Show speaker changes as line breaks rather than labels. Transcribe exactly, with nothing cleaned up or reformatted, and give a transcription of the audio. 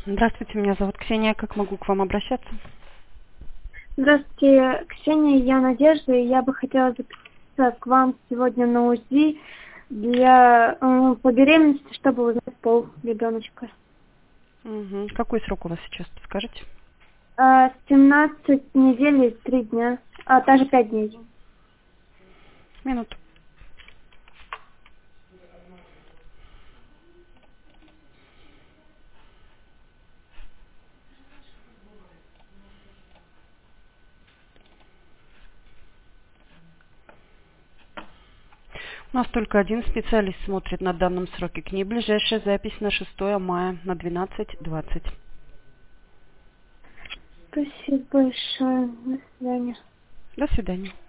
Здравствуйте, меня зовут Ксения. Как могу к вам обращаться?
Здравствуйте, Ксения, я Надежда, и я бы хотела записаться к вам сегодня на УЗИ для э, по беременности, чтобы узнать пол ребеночка.
Угу. Какой срок у вас сейчас, скажите?
А, семнадцать недель и три дня, а даже пять дней.
Минуту. У нас только один специалист смотрит на данном сроке. К ней ближайшая запись на шестое мая на двенадцать двадцать.
Спасибо большое. До свидания.
До свидания.